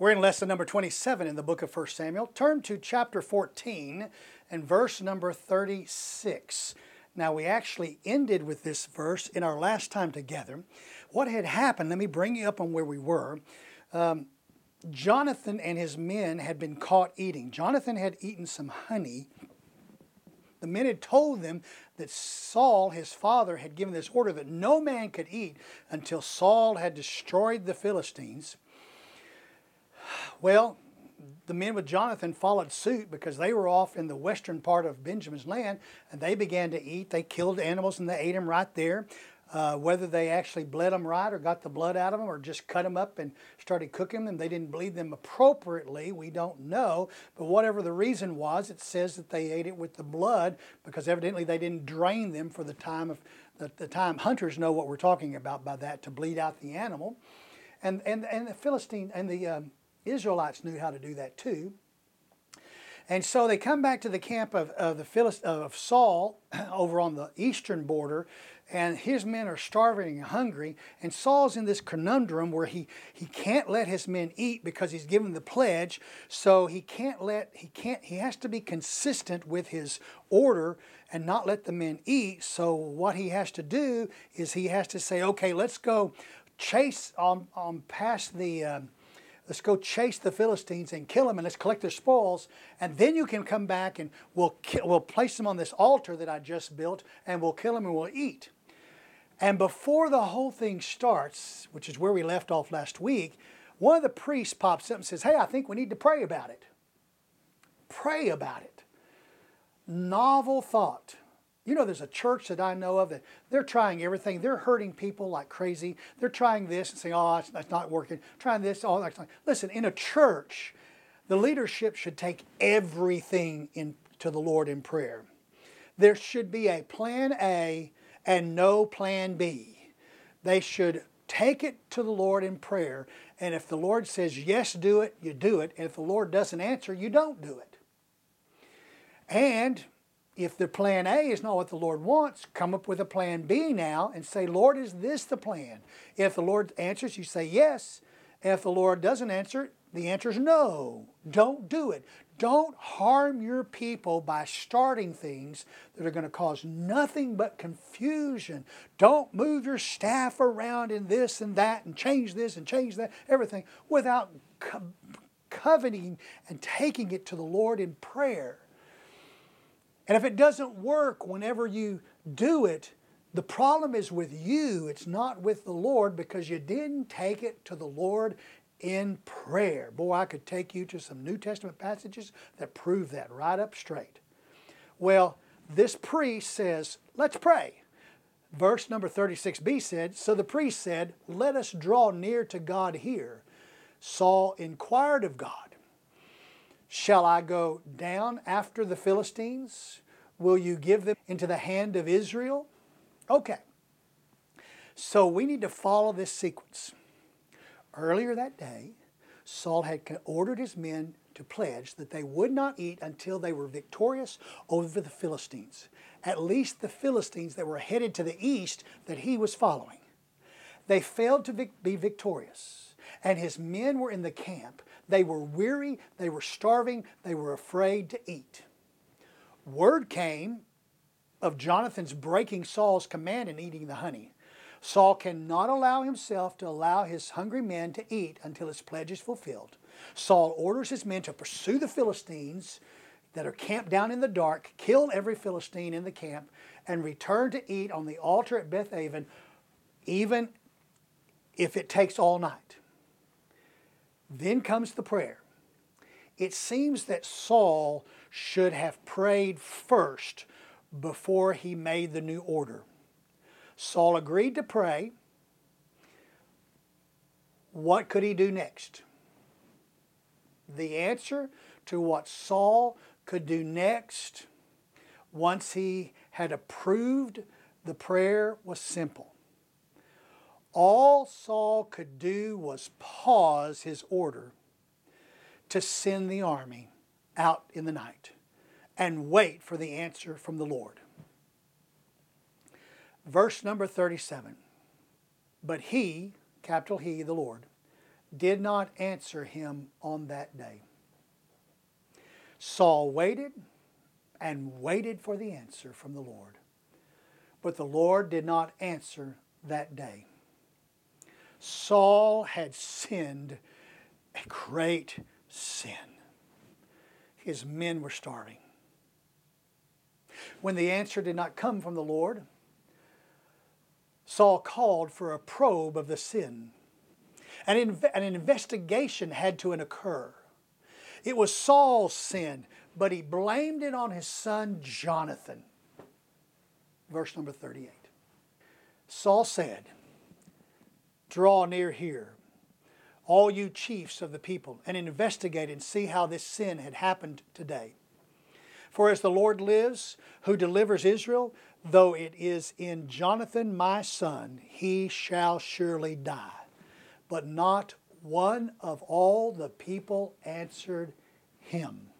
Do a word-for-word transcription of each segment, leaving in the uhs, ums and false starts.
We're in lesson number twenty-seven in the book of First Samuel. Turn to chapter fourteen and verse number thirty-six. Now, we actually ended with this verse in our last time together. What had happened, let me bring you up on where we were. Um, Jonathan and his men had been caught eating. Jonathan had eaten some honey. The men had told them that Saul, his father, had given this order that no man could eat until Saul had destroyed the Philistines. Well, the men with Jonathan followed suit because they were off in the western part of Benjamin's land, and they began to eat. They killed animals and they ate them right there. Uh, whether they actually bled them right or got the blood out of them or just cut them up and started cooking them, they didn't bleed them appropriately, we don't know. But whatever the reason was, it says that they ate it with the blood because evidently they didn't drain them for the time of the, the time. Hunters know what we're talking about by that, to bleed out the animal. And and and the Philistine and the um, Israelites knew how to do that too. And so they come back to the camp of, of the Philist, of Saul over on the eastern border, and his men are starving and hungry. And Saul's in this conundrum where he, he can't let his men eat because he's given the pledge. So he can't let he can't he has to be consistent with his order and not let the men eat. So what he has to do is he has to say, okay, let's go chase on on past the. Uh, Let's go chase the Philistines and kill them, and let's collect their spoils. And then you can come back and we'll, we'll place them on this altar that I just built, and we'll kill them and we'll eat. And before the whole thing starts, which is where we left off last week, one of the priests pops up and says, hey, I think we need to pray about it. Pray about it. Novel thought. You know, there's a church that I know of that they're trying everything. They're hurting people like crazy. They're trying this and saying, oh, that's, that's not working. Trying this, all that. Listen, in a church, the leadership should take everything in, to the Lord in prayer. There should be a plan A and no plan B. They should take it to the Lord in prayer. And if the Lord says, yes, do it, you do it. And if the Lord doesn't answer, you don't do it. And if the plan A is not what the Lord wants, come up with a plan B now and say, Lord, is this the plan? If the Lord answers, you say yes. If the Lord doesn't answer, the answer is no. Don't do it. Don't harm your people by starting things that are going to cause nothing but confusion. Don't move your staff around in this and that and change this and change that, everything, without co- coveting and taking it to the Lord in prayer. And if it doesn't work whenever you do it, the problem is with you. It's not with the Lord because you didn't take it to the Lord in prayer. Boy, I could take you to some New Testament passages that prove that right up straight. Well, this priest says, let's pray. Verse number thirty-six b said, so the priest said, let us draw near to God here. Saul inquired of God, shall I go down after the Philistines? Will you give them into the hand of Israel? Okay. So we need to follow this sequence. Earlier that day, Saul had ordered his men to pledge that they would not eat until they were victorious over the Philistines. At least the Philistines that were headed to the east that he was following. They failed to be victorious. And his men were in the camp. They were weary, they were starving, they were afraid to eat. Word came of Jonathan's breaking Saul's command and eating the honey. Saul cannot allow himself to allow his hungry men to eat until his pledge is fulfilled. Saul orders his men to pursue the Philistines that are camped down in the dark, kill every Philistine in the camp, and return to eat on the altar at Beth-aven, even if it takes all night. Then comes the prayer. It seems that Saul should have prayed first before he made the new order. Saul agreed to pray. What could he do next? The answer to what Saul could do next, once he had approved the prayer, was simple. All Saul could do was pause his order to send the army out in the night and wait for the answer from the Lord. Verse number thirty-seven. But he, capital He, the Lord, did not answer him on that day. Saul waited and waited for the answer from the Lord. But the Lord did not answer that day. Saul had sinned a great sin. His men were starving. When the answer did not come from the Lord, Saul called for a probe of the sin. An, inv- an investigation had to occur. It was Saul's sin, but he blamed it on his son Jonathan. Verse number thirty-eight. Saul said, "Draw near here, all you chiefs of the people, and investigate and see how this sin had happened today. For as the Lord lives, who delivers Israel, though it is in Jonathan my son, he shall surely die." But not one of all the people answered him.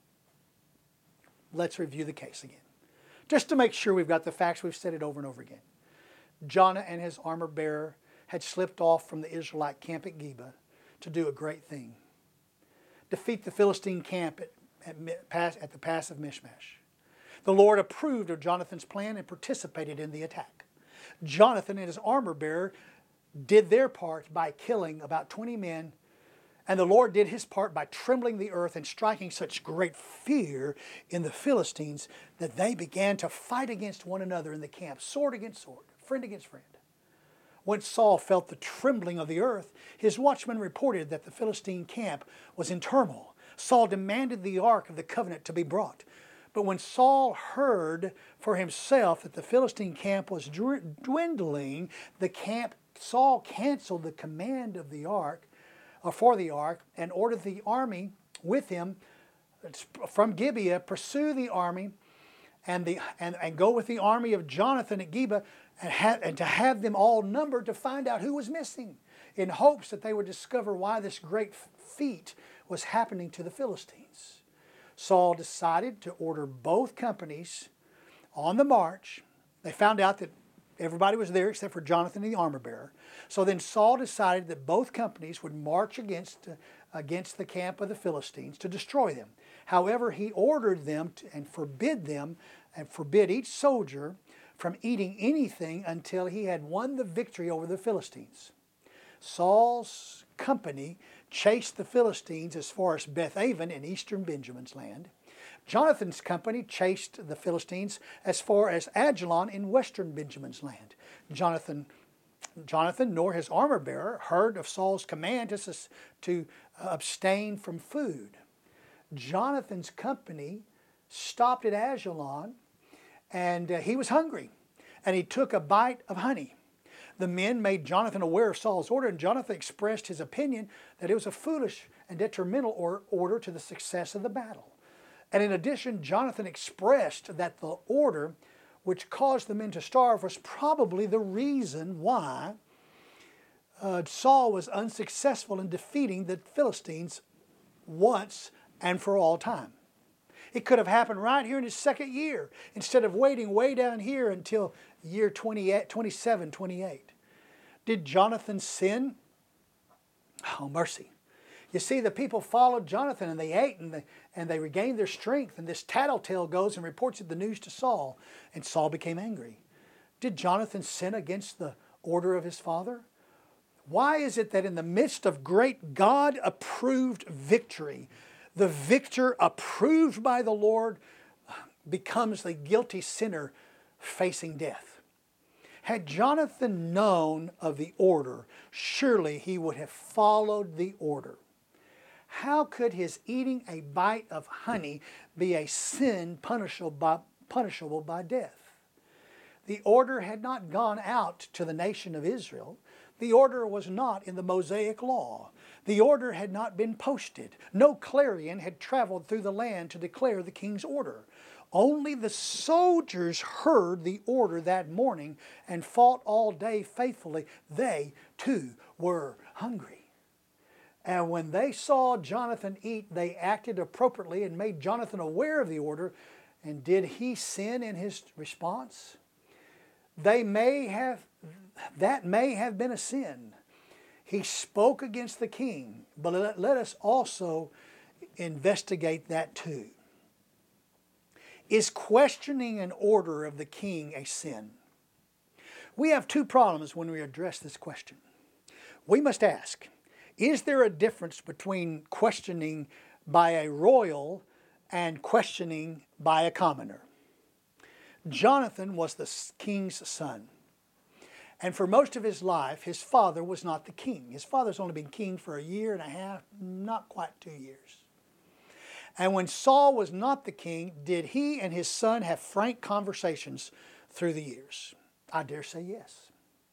Let's review the case again. Just to make sure we've got the facts, we've said it over and over again. Jonah and his armor bearer had slipped off from the Israelite camp at Geba to do a great thing. Defeat the Philistine camp at, at, at the pass of Michmash. The Lord approved of Jonathan's plan and participated in the attack. Jonathan and his armor bearer did their part by killing about twenty men, and the Lord did his part by trembling the earth and striking such great fear in the Philistines that they began to fight against one another in the camp, sword against sword, friend against friend. When Saul felt the trembling of the earth, his watchman reported that the Philistine camp was in turmoil. Saul demanded the ark of the covenant to be brought. But when Saul heard for himself that the Philistine camp was dwindling, the camp Saul canceled the command of the ark, or for the ark, and ordered the army with him from Gibeah pursue the army and the and, and go with the army of Jonathan at Geba and, have, and to have them all numbered to find out who was missing, in hopes that they would discover why this great feat was happening to the Philistines. Saul decided to order both companies on the march. They found out that everybody was there except for Jonathan and the armor bearer. So then Saul decided that both companies would march against, uh, against the camp of the Philistines to destroy them. However, he ordered them to, and forbid them and forbid each soldier from eating anything until he had won the victory over the Philistines. Saul's company chased the Philistines as far as Bethaven in eastern Benjamin's land. Jonathan's company chased the Philistines as far as Ajalon in western Benjamin's land. Jonathan, Jonathan nor his armor bearer heard of Saul's command to, to abstain from food. Jonathan's company stopped at Ajalon, and uh, he was hungry, and he took a bite of honey. The men made Jonathan aware of Saul's order, and Jonathan expressed his opinion that it was a foolish and detrimental or order to the success of the battle. And in addition, Jonathan expressed that the order which caused the men to starve was probably the reason why uh, Saul was unsuccessful in defeating the Philistines once and for all time. It could have happened right here in his second year, instead of waiting way down here until year twenty-eight, twenty-seven, twenty-eight. Did Jonathan sin? Oh, mercy. You see, the people followed Jonathan, and they ate, and they, and they regained their strength. And this tattletale goes and reports the news to Saul, and Saul became angry. Did Jonathan sin against the order of his father? Why is it that in the midst of great God-approved victory, the victor approved by the Lord becomes the guilty sinner facing death? Had Jonathan known of the order, surely he would have followed the order. How could his eating a bite of honey be a sin punishable by, punishable by death? The order had not gone out to the nation of Israel. The order was not in the Mosaic Law. The order had not been posted. No clarion had traveled through the land to declare the king's order. Only the soldiers heard the order that morning and fought all day faithfully. They, too, were hungry. And when they saw Jonathan eat, they acted appropriately and made Jonathan aware of the order. And did he sin in his response? They may have, that may have been a sin. He spoke against the king, but let, let us also investigate that too. Is questioning an order of the king a sin? We have two problems when we address this question. We must ask, is there a difference between questioning by a royal and questioning by a commoner? Jonathan was the king's son. And for most of his life, his father was not the king. His father's only been king for a year and a half, not quite two years. And when Saul was not the king, did he and his son have frank conversations through the years? I dare say yes.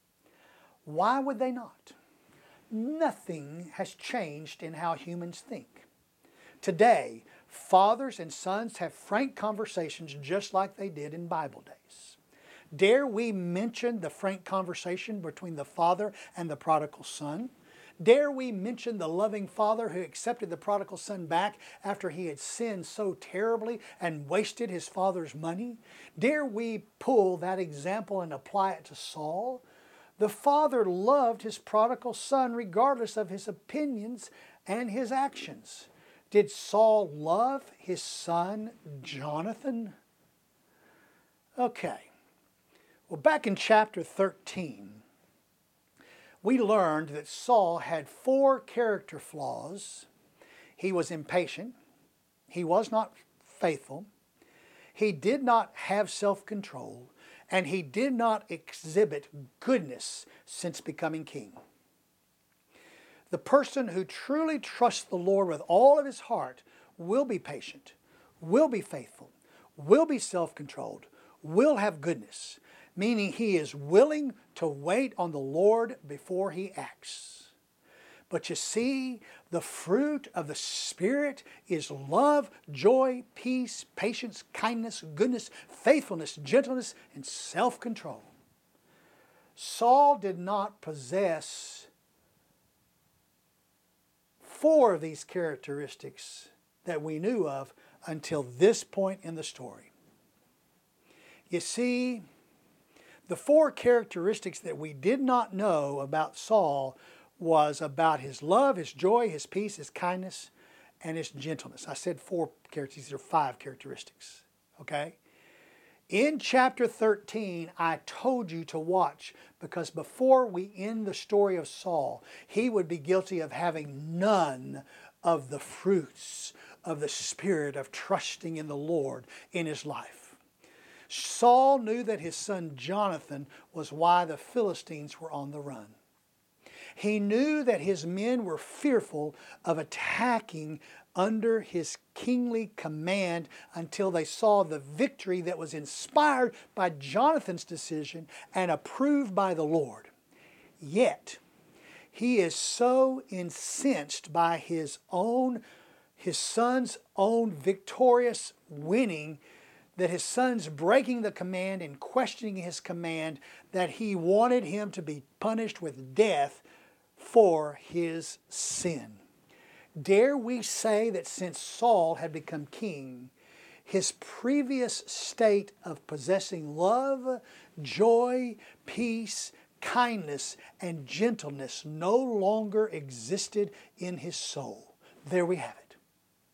Why would they not? Nothing has changed in how humans think. Today, fathers and sons have frank conversations just like they did in Bible days. Dare we mention the frank conversation between the father and the prodigal son? Dare we mention the loving father who accepted the prodigal son back after he had sinned so terribly and wasted his father's money? Dare we pull that example and apply it to Saul? The father loved his prodigal son regardless of his opinions and his actions. Did Saul love his son Jonathan? Okay. Well, back in chapter thirteen, we learned that Saul had four character flaws. He was impatient. He was not faithful. He did not have self-control. And he did not exhibit goodness since becoming king. The person who truly trusts the Lord with all of his heart will be patient, will be faithful, will be self-controlled, will have goodness, meaning he is willing to wait on the Lord before he acts. But you see, the fruit of the Spirit is love, joy, peace, patience, kindness, goodness, faithfulness, gentleness, and self-control. Saul did not possess four of these characteristics that we knew of until this point in the story. You see, the four characteristics that we did not know about Saul was about his love, his joy, his peace, his kindness, and his gentleness. I said four characteristics, these are five characteristics, okay? In chapter thirteen, I told you to watch because before we end the story of Saul, he would be guilty of having none of the fruits of the Spirit of trusting in the Lord in his life. Saul knew that his son Jonathan was why the Philistines were on the run. He knew that his men were fearful of attacking under his kingly command until they saw the victory that was inspired by Jonathan's decision and approved by the Lord. Yet, he is so incensed by his own, his son's own victorious winning that his son's breaking the command and questioning his command that he wanted him to be punished with death for his sin. Dare we say that since Saul had become king, his previous state of possessing love, joy, peace, kindness, and gentleness no longer existed in his soul? There we have it.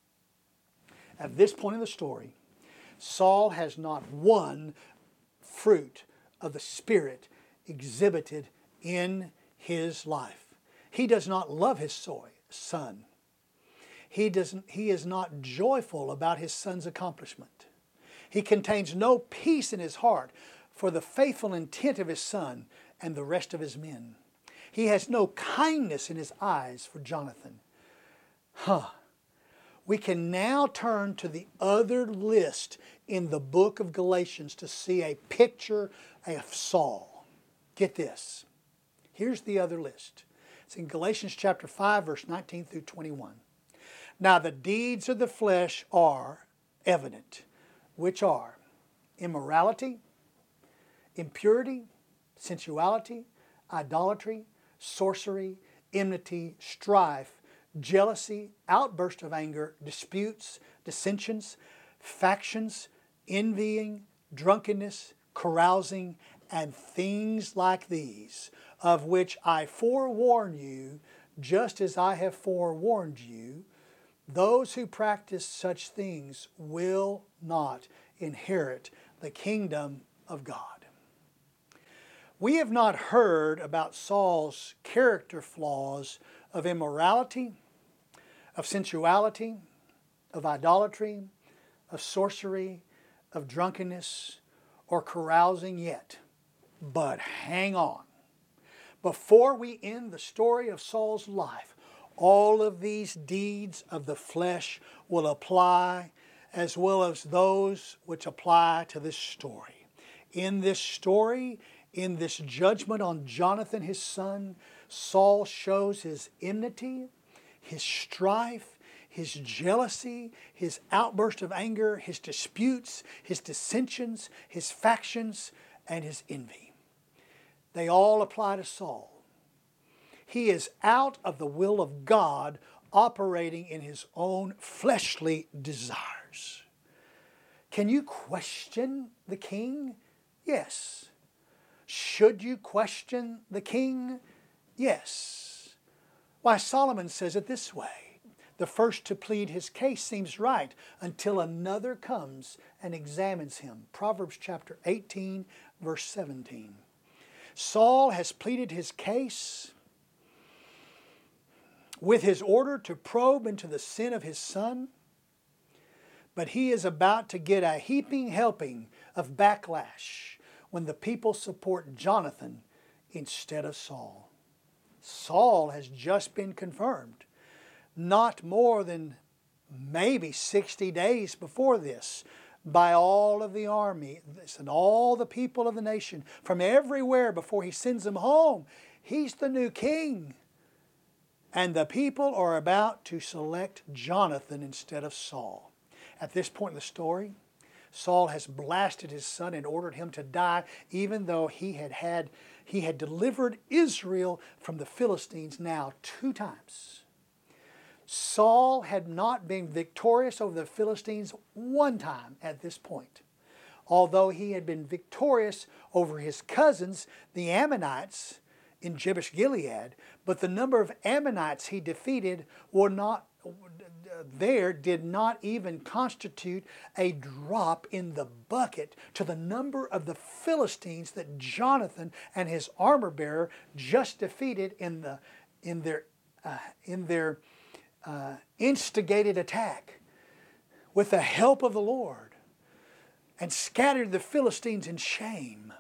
At this point in the story, Saul has not one fruit of the Spirit exhibited in his life. He does not love his soy, son. He, doesn't, he is not joyful about his son's accomplishment. He contains no peace in his heart for the faithful intent of his son and the rest of his men. He has no kindness in his eyes for Jonathan. Huh. We can now turn to the other list in the book of Galatians to see a picture of Saul. Get this. Here's the other list. It's in Galatians chapter five, verse nineteen through twenty-one. Now the deeds of the flesh are evident, which are immorality, impurity, sensuality, idolatry, sorcery, enmity, strife, jealousy, outburst of anger, disputes, dissensions, factions, envying, drunkenness, carousing, and things like these, of which I forewarn you, just as I have forewarned you, those who practice such things will not inherit the kingdom of God. We have not heard about Saul's character flaws of immorality, of sensuality, of idolatry, of sorcery, of drunkenness, or carousing yet. But hang on. Before we end the story of Saul's life, all of these deeds of the flesh will apply, as well as those which apply to this story. In this story, in this judgment on Jonathan his son, Saul shows his enmity, his strife, his jealousy, his outburst of anger, his disputes, his dissensions, his factions, and his envy. They all apply to Saul. He is out of the will of God, operating in his own fleshly desires. Can you question the king? Yes. Should you question the king? Yes. Why, Solomon says it this way: the first to plead his case seems right until another comes and examines him. Proverbs chapter eighteen, verse seventeen. Saul has pleaded his case with his order to probe into the sin of his son, but he is about to get a heaping helping of backlash when the people support Jonathan instead of Saul. Saul has just been confirmed. Not more than maybe sixty days before this, by all of the army and all the people of the nation from everywhere, before he sends them home. He's the new king. And the people are about to select Jonathan instead of Saul. At this point in the story, Saul has blasted his son and ordered him to die, even though he had, had, he had delivered Israel from the Philistines now two times. Saul had not been victorious over the Philistines one time at this point, although he had been victorious over his cousins, the Ammonites, in Jabesh Gilead. But the number of Ammonites he defeated were not there did not even constitute a drop in the bucket to the number of the Philistines that Jonathan and his armor bearer just defeated in the in their uh, in their uh, instigated attack with the help of the Lord, and scattered the Philistines in shame.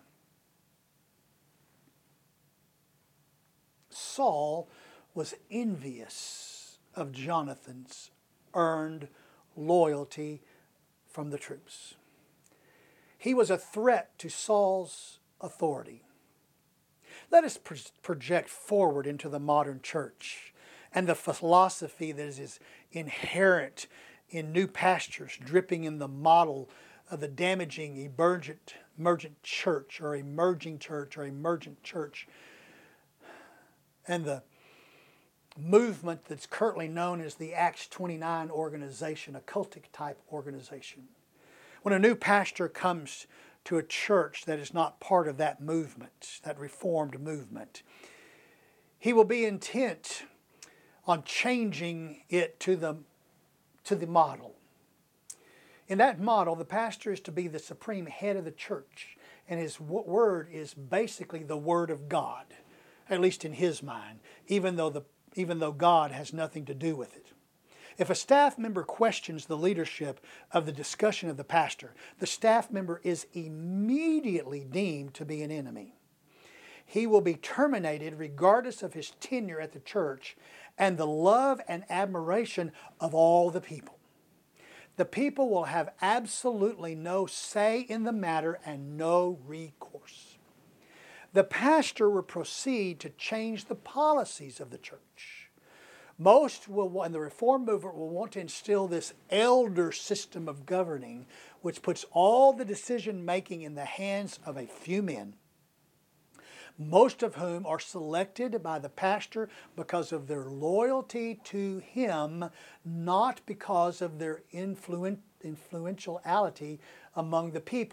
Saul was envious of Jonathan's earned loyalty from the troops. He was a threat to Saul's authority. Let us pro- project forward into the modern church and the philosophy that is inherent in new pastures dripping in the model of the damaging emergent, emergent church or emerging church or emergent church, and the movement that's currently known as the Acts twenty-nine organization, a cultic type organization. When a new pastor comes to a church that is not part of that movement, that reformed movement, he will be intent on changing it to the, to the model. In that model, the pastor is to be the supreme head of the church, and his word is basically the word of God, at least in his mind, even though the even though God has nothing to do with it. If a staff member questions the leadership of the discussion of the pastor, the staff member is immediately deemed to be an enemy. He will be terminated regardless of his tenure at the church and the love and admiration of all the people. The people will have absolutely no say in the matter and no recourse. The pastor will proceed to change the policies of the church. Most will, and the reform movement will want to instill this elder system of governing, which puts all the decision making in the hands of a few men, most of whom are selected by the pastor because of their loyalty to him, not because of their influen- influentiality among the people,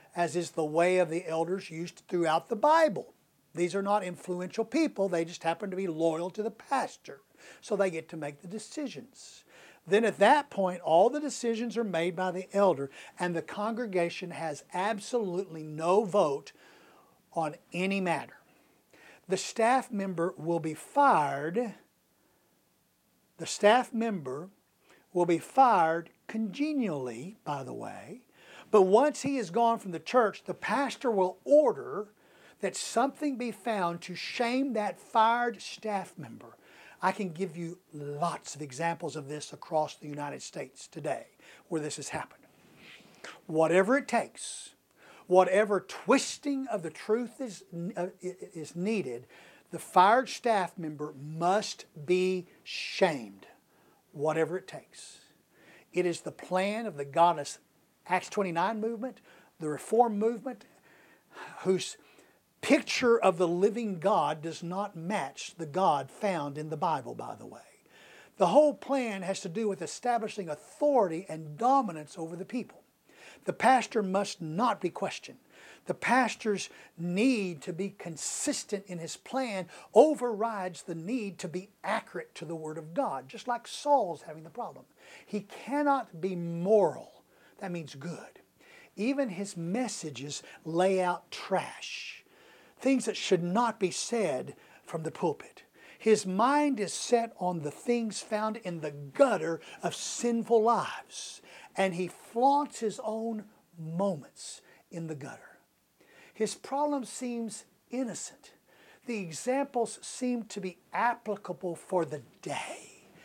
as is the way of the elders used throughout the Bible. These are not influential people. They just happen to be loyal to the pastor. So they get to make the decisions. Then at that point, all the decisions are made by the elder, and the congregation has absolutely no vote on any matter. The staff member will be fired. The staff member will be fired congenially, by the way. But once he is gone from the church, the pastor will order that something be found to shame that fired staff member. I can give you lots of examples of this across the United States today where this has happened. Whatever it takes, whatever twisting of the truth is, uh, is needed, the fired staff member must be shamed, whatever it takes. It is the plan of the godless Acts twenty-nine movement, the Reform movement, whose picture of the living God does not match the God found in the Bible, by the way. The whole plan has to do with establishing authority and dominance over the people. The pastor must not be questioned. The pastor's need to be consistent in his plan overrides the need to be accurate to the Word of God, just like Saul's having the problem. He cannot be moral. That means good. Even his messages lay out trash. Things that should not be said from the pulpit. His mind is set on the things found in the gutter of sinful lives, and he flaunts his own moments in the gutter. His problem seems innocent. The examples seem to be applicable for the day.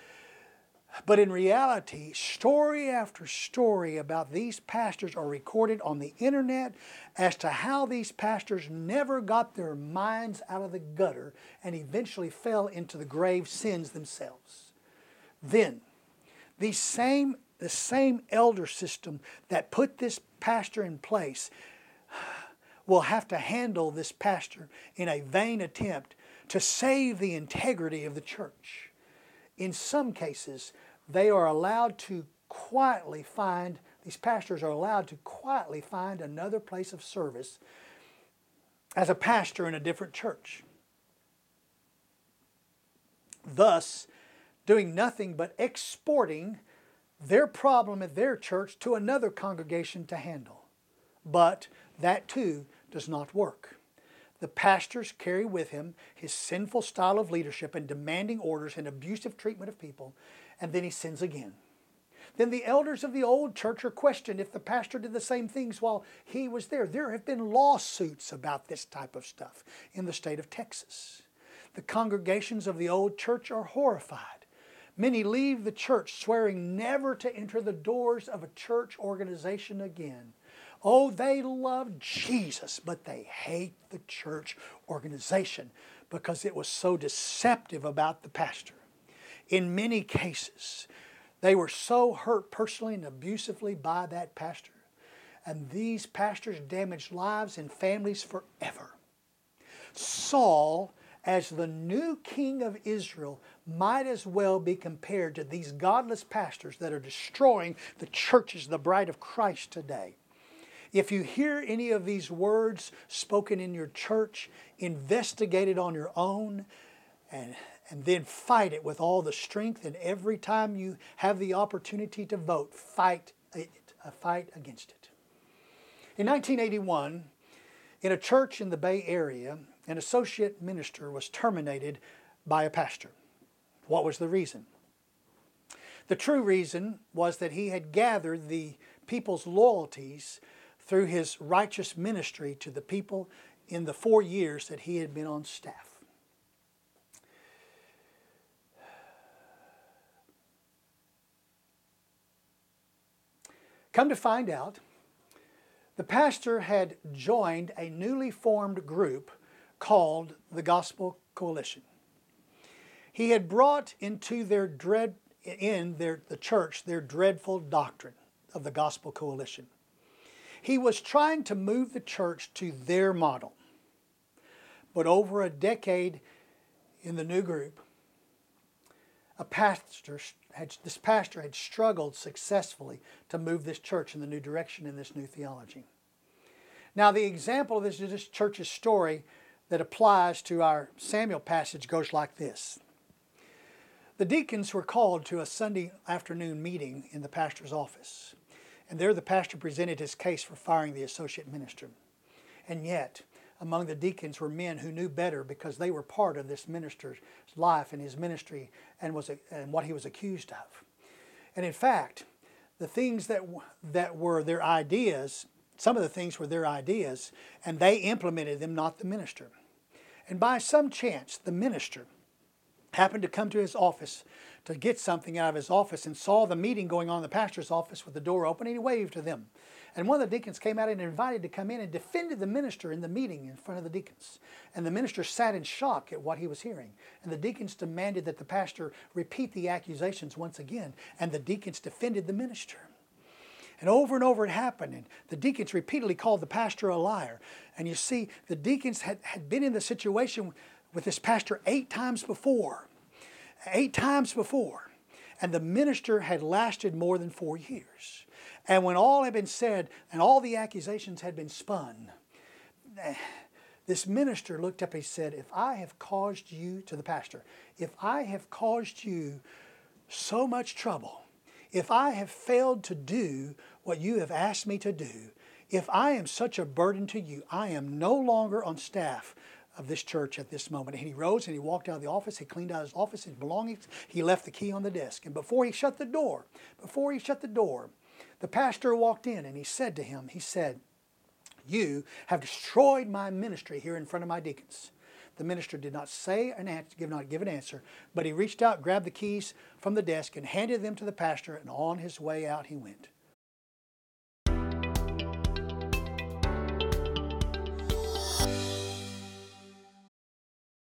But in reality, story after story about these pastors are recorded on the internet as to how these pastors never got their minds out of the gutter and eventually fell into the grave sins themselves. Then, the same, the same elder system that put this pastor in place will have to handle this pastor in a vain attempt to save the integrity of the church. In some cases, they are allowed to quietly find, these pastors are allowed to quietly find another place of service as a pastor in a different church. Thus, doing nothing but exporting their problem at their church to another congregation to handle. But that too does not work. The pastors carry with him his sinful style of leadership and demanding orders and abusive treatment of people, and then he sins again. Then the elders of the old church are questioned if the pastor did the same things while he was there. There have been lawsuits about this type of stuff in the state of Texas. The congregations of the old church are horrified. Many leave the church swearing never to enter the doors of a church organization again. Oh, they love Jesus, but they hate the church organization because it was so deceptive about the pastor. In many cases, they were so hurt personally and abusively by that pastor. And these pastors damaged lives and families forever. Saul, as the new king of Israel, might as well be compared to these godless pastors that are destroying the churches, the bride of Christ today. If you hear any of these words spoken in your church, investigate it on your own and, and then fight it with all the strength. And every time you have the opportunity to vote, fight it, uh, fight against it. In nineteen eighty-one, in a church in the Bay Area, an associate minister was terminated by a pastor. What was the reason? The true reason was that he had gathered the people's loyalties through his righteous ministry to the people in the four years that he had been on staff. Come to find out, the pastor had joined a newly formed group called the Gospel Coalition. He had brought into their dread in their the church their dreadful doctrine of the Gospel Coalition. He was trying to move the church to their model. But over a decade in the new group, a pastor had, this pastor had struggled successfully to move this church in the new direction in this new theology. Now, the example of this, this church's story that applies to our Samuel passage goes like this. The deacons were called to a Sunday afternoon meeting in the pastor's office. And there the pastor presented his case for firing the associate minister. And yet, among the deacons were men who knew better because they were part of this minister's life and his ministry and, was, and what he was accused of. And in fact, the things that, that were their ideas, some of the things were their ideas, and they implemented them, not the minister. And by some chance, the minister happened to come to his office to get something out of his office and saw the meeting going on in the pastor's office with the door open, and he waved to them. And one of the deacons came out and invited to come in and defended the minister in the meeting in front of the deacons. And the minister sat in shock at what he was hearing. And the deacons demanded that the pastor repeat the accusations once again. And the deacons defended the minister. And over and over it happened. And the deacons repeatedly called the pastor a liar. And you see, the deacons had, had been in the situation with this pastor eight times before. Eight times before. And the minister had lasted more than four years. And when all had been said and all the accusations had been spun, this minister looked up and he said, if I have caused you, to the pastor, if I have caused you so much trouble, if I have failed to do what you have asked me to do, if I am such a burden to you, I am no longer on staff of this church at this moment. And he rose and he walked out of the office. He cleaned out his office, his belongings. He left the key on the desk. And before he shut the door, before he shut the door, the pastor walked in and he said to him, he said, you have destroyed my ministry here in front of my deacons. The minister did not say an answer, did not give an answer, but he reached out, grabbed the keys from the desk and handed them to the pastor, and on his way out he went.